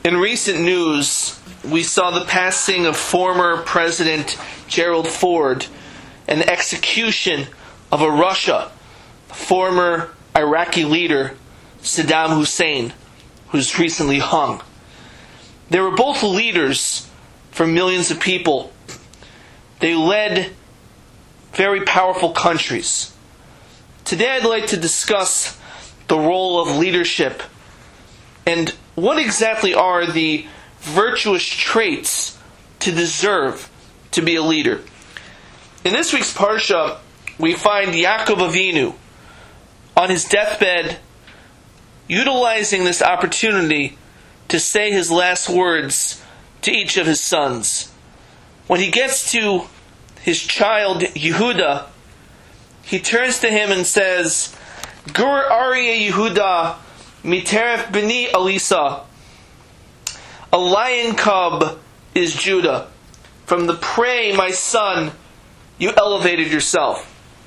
In recent news, we saw the passing of former President Gerald Ford and the execution of a former Iraqi leader, Saddam Hussein, who's recently hung. They were both leaders for millions of people. They led very powerful countries. Today I'd like to discuss the role of leadership and what exactly are the virtuous traits to deserve to be a leader. In this week's Parsha, we find Yaakov Avinu on his deathbed utilizing this opportunity to say his last words to each of his sons. When he gets to his child Yehuda, he turns to him and says, Gur Aryeh Yehuda Miteref B'ni Elisa. A lion cub is Judah. From the prey, my son, you elevated yourself.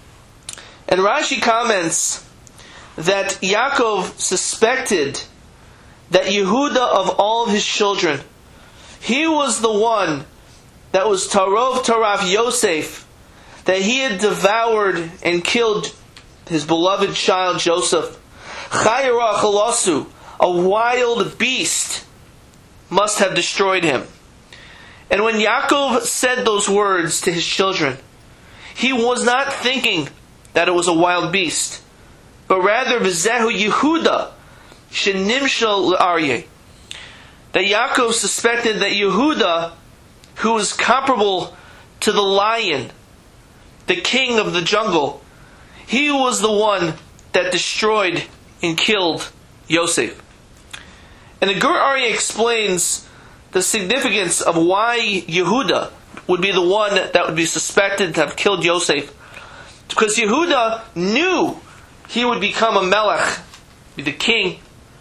And Rashi comments that Yaakov suspected that Yehuda, of all of his children, he was the one that was Tarov Taraf Yosef, that he had devoured and killed his beloved child Joseph. Chayra Chalasu, a wild beast, must have destroyed him. And when Yaakov said those words to his children, he was not thinking that it was a wild beast, but rather V'zehu Yehuda Shenimshal L'Aryeh. That Yaakov suspected that Yehuda, who was comparable to the lion, the king of the jungle, he was the one that destroyed and killed Yosef. And the Gur Aryeh explains the significance of why Yehuda would be the one that would be suspected to have killed Yosef. Because Yehuda knew he would become a melech, be the king.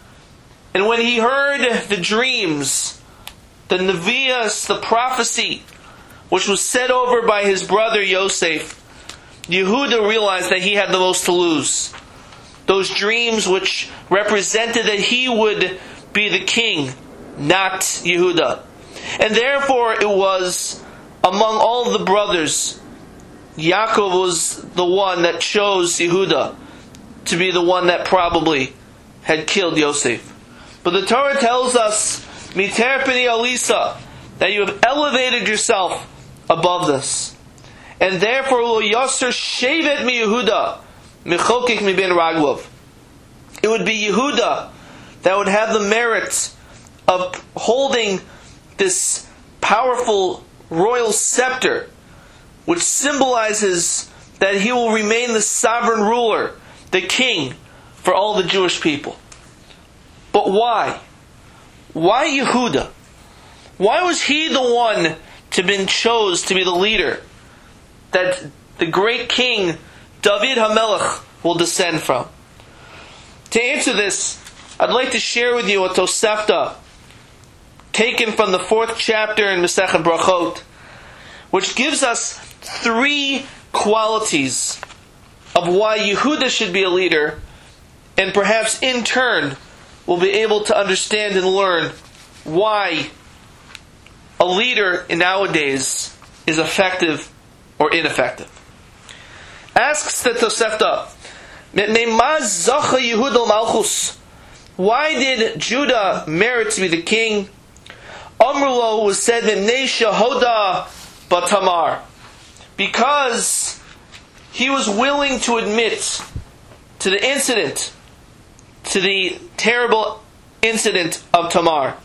And when he heard the dreams, the nevias, the prophecy, which was said over by his brother Yosef, Yehuda realized that he had the most to lose. Those dreams which represented that he would be the king, not Yehuda. And therefore it was, among all the brothers, Yaakov was the one that chose Yehuda to be the one that probably had killed Yosef. But the Torah tells us, Miter Peni Elisa, that you have elevated yourself above this. And therefore, Lo Yasser Shevet Mi Yehuda, Michokik Mi Ben Raglov. It would be Yehuda that would have the merit of holding this powerful royal scepter, which symbolizes that he will remain the sovereign ruler, the king, for all the Jewish people. But why? Why Yehuda? Why was he the one to be chosen to be the leader that the great king David HaMelech will descend from? To answer this, I'd like to share with you a Tosefta taken from the 4th chapter in Masechet Brachot, which gives us 3 qualities of why Yehuda should be a leader, and perhaps in turn we'll be able to understand and learn why a leader nowadays is effective or ineffective. Asks the Tosefta, why did Judah merit to be the king? Amrulo was said Shahoda Batamar, because he was willing to admit to the incident, to the terrible incident of Tamar.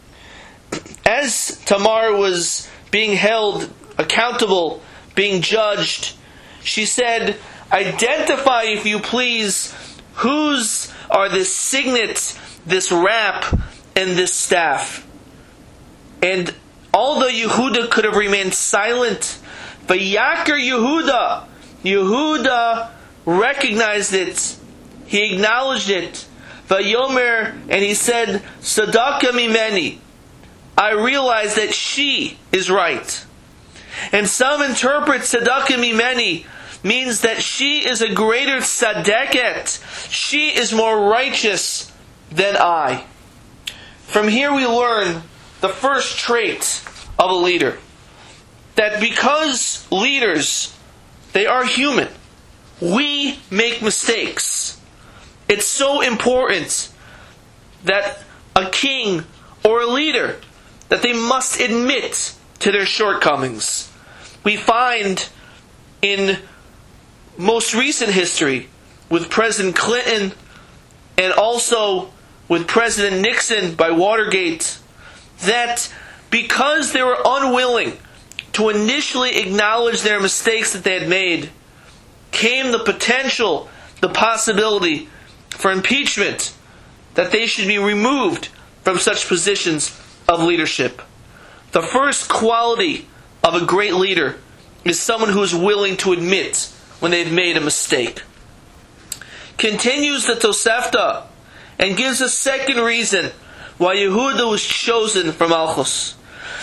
As Tamar was being held accountable, being judged, she said, identify, if you please, whose are this signet, this wrap, and this staff. And although Yehuda could have remained silent, Vayakar Yehuda recognized it, he acknowledged it, Vayomer, and he said, Sadaka mimeni, I realize that she is right. And some interpret Sadaka mimeni means that she is a greater tzadeket, she is more righteous than I. From here we learn the first trait of a leader. That because leaders, they are human. We make mistakes. It's so important that a king or a leader, that they must admit to their shortcomings. We find in most recent history with President Clinton and also with President Nixon by Watergate, that because they were unwilling to initially acknowledge their mistakes that they had made, came the possibility for impeachment, that they should be removed from such positions of leadership. The first quality of a great leader is someone who is willing to admit when they've made a mistake. Continues the Tosefta and gives a second reason why Yehuda was chosen from Malchus.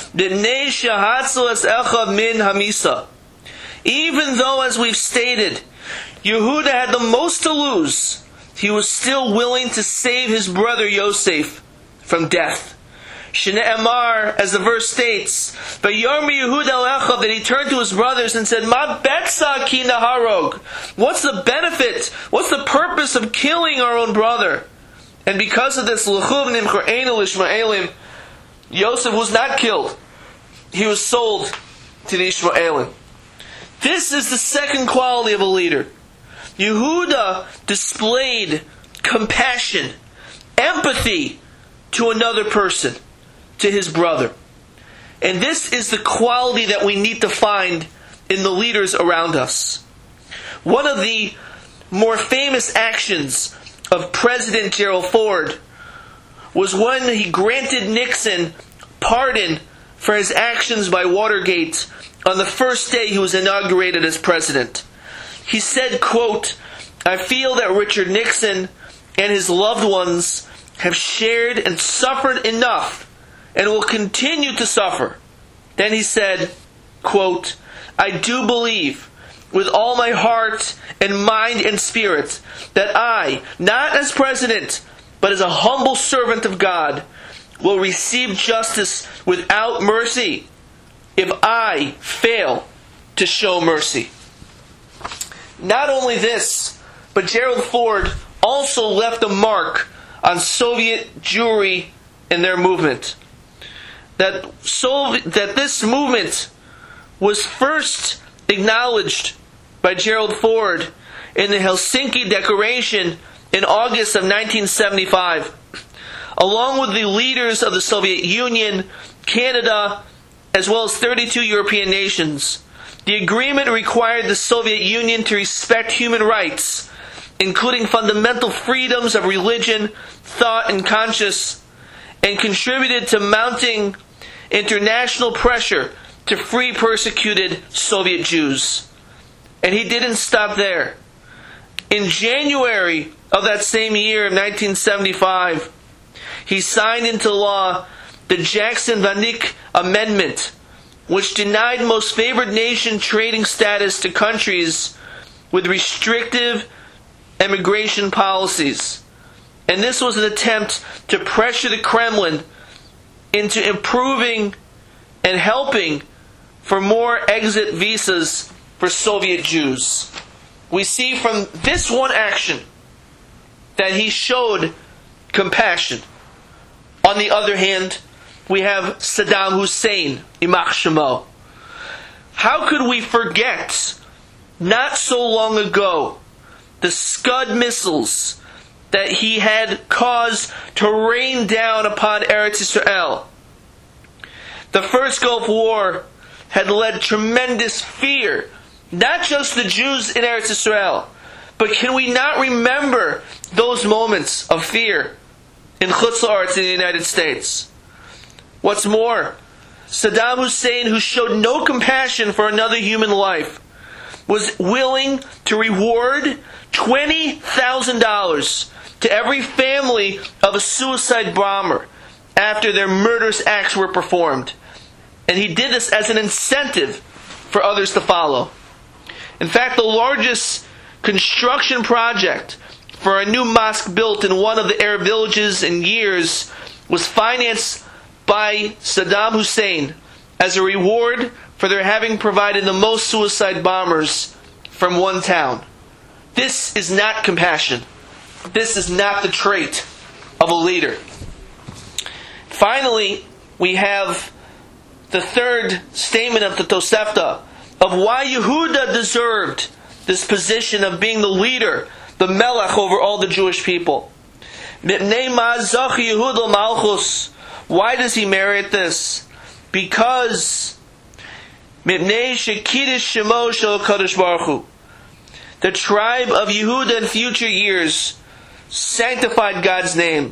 Even though, as we've stated, Yehuda had the most to lose, he was still willing to save his brother Yosef from death. Shne'emar, as the verse states, Vayarmi Yehuda Elechav, that he turned to his brothers and said, Ma betza ki naharog? What's the benefit? What's the purpose of killing our own brother? And because of this, L'chuv nimchoreinu l'Ishmaelim, Yosef was not killed. He was sold to the Ishmaelim. This is the second quality of a leader. Yehuda displayed compassion, empathy to another person, to his brother. And this is the quality that we need to find in the leaders around us. One of the more famous actions of President Gerald Ford was when he granted Nixon pardon for his actions by Watergate on the first day he was inaugurated as president. He said, quote, I feel that Richard Nixon and his loved ones have shared and suffered enough and will continue to suffer. Then he said, quote, I do believe with all my heart and mind and spirit that I, not as president, but as a humble servant of God, will receive justice without mercy if I fail to show mercy. Not only this, but Gerald Ford also left a mark on Soviet Jewry and their movement. That this movement was first acknowledged by Gerald Ford in the Helsinki Declaration in August of 1975, along with the leaders of the Soviet Union, Canada, as well as 32 European nations. The agreement required the Soviet Union to respect human rights, including fundamental freedoms of religion, thought, and conscience, and contributed to mounting international pressure to free persecuted Soviet Jews. And he didn't stop there. In January of that same year of 1975, he signed into law the Jackson-Vanik Amendment, which denied most favored nation trading status to countries with restrictive immigration policies. And this was an attempt to pressure the Kremlin into improving and helping for more exit visas for Soviet Jews. We see from this one action that he showed compassion. On the other hand, we have Saddam Hussein, Imach Shemo. How could we forget, not so long ago, the Scud missiles that he had caused to rain down upon Eretz Yisrael? The first Gulf War had led tremendous fear, not just the Jews in Eretz Yisrael, but can we not remember those moments of fear in Chutz La'aretz in the United States? What's more, Saddam Hussein, who showed no compassion for another human life, was willing to reward $20,000 to every family of a suicide bomber after their murderous acts were performed. And he did this as an incentive for others to follow. In fact, the largest construction project for a new mosque built in one of the Arab villages in years was financed by Saddam Hussein as a reward for their having provided the most suicide bombers from one town. This is not compassion. This is not the trait of a leader. Finally, we have the third statement of the Tosefta of why Yehuda deserved this position of being the leader, the melech over all the Jewish people. Why does he merit this? Because the tribe of Yehuda in future years sanctified God's name.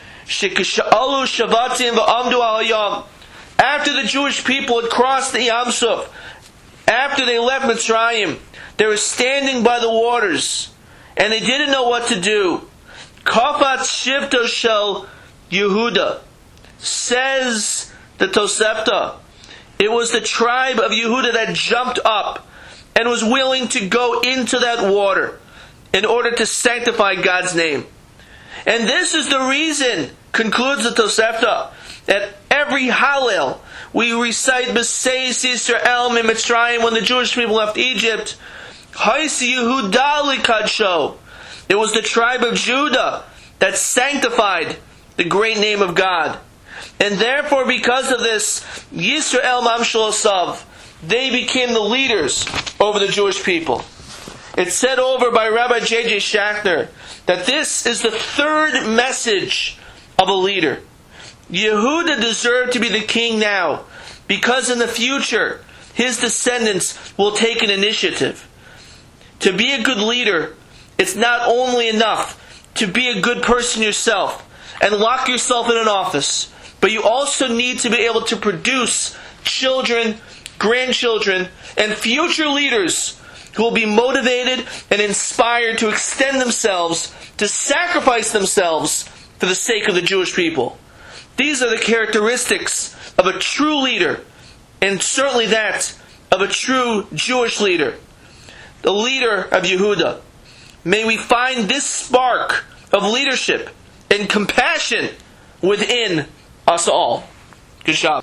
After the Jewish people had crossed the Yam Suf, after they left Mitzrayim, they were standing by the waters, and they didn't know what to do. Kafat Shivto Shel Yehuda, says the Tosefta. It was the tribe of Yehuda that jumped up and was willing to go into that water in order to sanctify God's name. And this is the reason, concludes the Tosefta, that every Hallel we recite B'seis Yisrael Mitzrayim when the Jewish people left Egypt. Haisi Yehuda Likadsho. It was the tribe of Judah that sanctified the great name of God. And therefore, because of this, Yisrael Mamshel Asav, they became the leaders over the Jewish people. It's said over by Rabbi J.J. Schachner that this is the third message of a leader. Yehuda deserved to be the king now, because in the future, his descendants will take an initiative. To be a good leader, it's not only enough to be a good person yourself and lock yourself in an office, but you also need to be able to produce children, grandchildren, and future leaders who will be motivated and inspired to extend themselves, to sacrifice themselves for the sake of the Jewish people. These are the characteristics of a true leader, and certainly that of a true Jewish leader, the leader of Yehuda. May we find this spark of leadership and compassion within us all. Good job.